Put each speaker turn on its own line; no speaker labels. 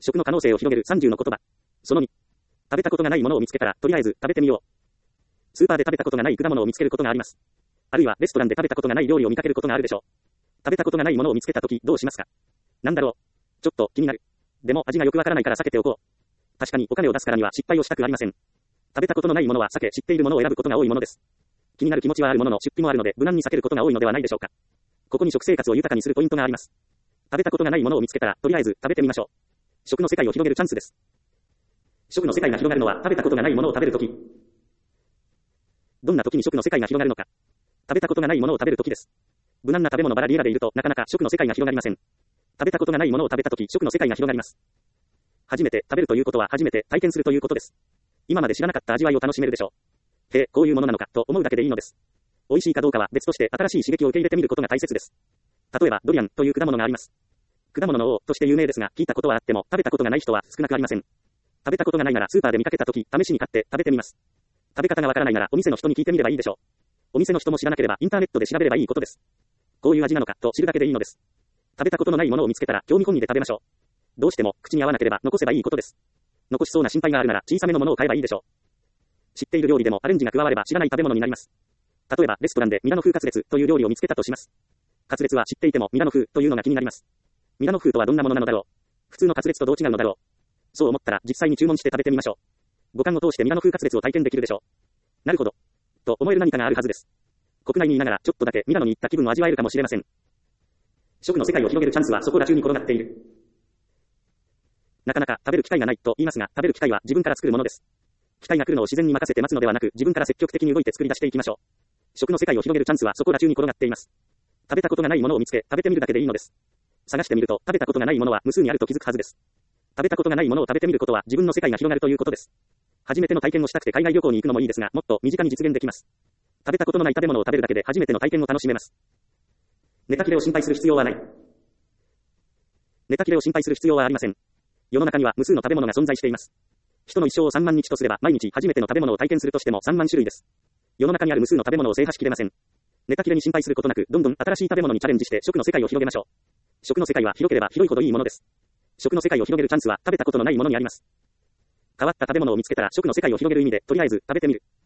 食の可能性を広げる30の言葉。その2。食べたことがないものを見つけたら、とりあえず食べてみよう。スーパーで食べたことがない果物を見つけることがあります。あるいはレストランで食べたことがない料理を見かけることがあるでしょう。食べたことがないものを見つけたときどうしますか？なんだろう。ちょっと気になる。でも味がよくわからないから避けておこう。確かにお金を出すからには失敗をしたくありません。食べたことのないものは避け、知っているものを選ぶことが多いものです。気になる気持ちはあるものの出費もあるので無難に避けることが多いのではないでしょうか。ここに食生活を豊かにするポイントがあります。食べたことがないものを見つけたら、とりあえず食べてみましょう。食の世界を広げるチャンスです。食の世界が広がるのは食べたことがないものを食べるとき。どんな時に食の世界が広がるのか。食べたことがないものを食べるときです。無難な食べ物バラリアラでいるとなかなか食の世界が広がりません。食べたことがないものを食べたとき食の世界が広がります。初めて食べるということは初めて体験するということです。今まで知らなかった味わいを楽しめるでしょう。へえ、こういうものなのかと思うだけでいいのです。美味しいかどうかは別として新しい刺激を受け入れてみることが大切です。例えばドリアンという果物があります。果物の王として有名ですが聞いたことはあっても食べたことがない人は少なくありません。食べたことがないならスーパーで見かけたとき試しに買って食べてみます。食べ方がわからないならお店の人に聞いてみればいいでしょう。お店の人も知らなければインターネットで調べればいいことです。こういう味なのかと知るだけでいいのです。食べたことのないものを見つけたら興味込みで食べましょう。どうしても口に合わなければ残せばいいことです。残しそうな心配があるなら小さめのものを買えばいいでしょう。知っている料理でもアレンジが加われば知らない食べ物になります。例えばレストランでミラノ風カツレツという料理を見つけたとします。カツレツは知っていてもミラノ風というのが気になります。ミラノ風とはどんなものなのだろう。普通のカツレツとどう違うのだろう。そう思ったら実際に注文して食べてみましょう。五感を通してミラノ風カツレツを体験できるでしょう。なるほど。と思える何かがあるはずです。国内にいながらちょっとだけミラノに行った気分を味わえるかもしれません。食の世界を広げるチャンスはそこら中に転がっている。なかなか食べる機会がないと言いますが、食べる機会は自分から作るものです。機会が来るのを自然に任せて待つのではなく、自分から積極的に動いて作り出していきましょう。食の世界を広げるチャンスはそこら中に転がっています。食べたことがないものを見つけ、食べてみるだけでいいのです。探してみると、食べたことがないものは無数にあると気づくはずです。食べたことがないものを食べてみることは自分の世界が広がるということです。初めての体験をしたくて海外旅行に行くのもいいですが、もっと身近に実現できます。食べたことのない食べ物を食べるだけで初めての体験を楽しめます。ネタ切れを心配する必要はない。ネタ切れを心配する必要はありません。世の中には無数の食べ物が存在しています。人の一生を3万日とすれば毎日初めての食べ物を体験するとしても3万種類です。世の中にある無数の食べ物を制覇しきれません。ネタ切れに心配することなく、どんどん新しい食べ物にチャレンジして食の世界を広げましょう。食の世界は広ければ広いほどいいものです。食の世界を広げるチャンスは食べたことのないものにあります。変わった食べ物を見つけたら食の世界を広げる意味でとりあえず食べてみる。